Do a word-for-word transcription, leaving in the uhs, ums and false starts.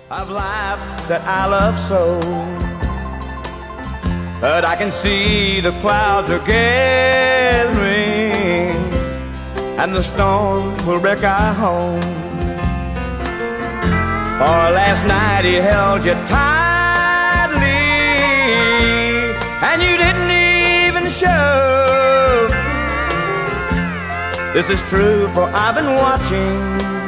of life that I love so. But I can see the clouds are gathering, and the storm will wreck our home. For last night he held you tightly, and you didn't even show. This is true, for I've been watching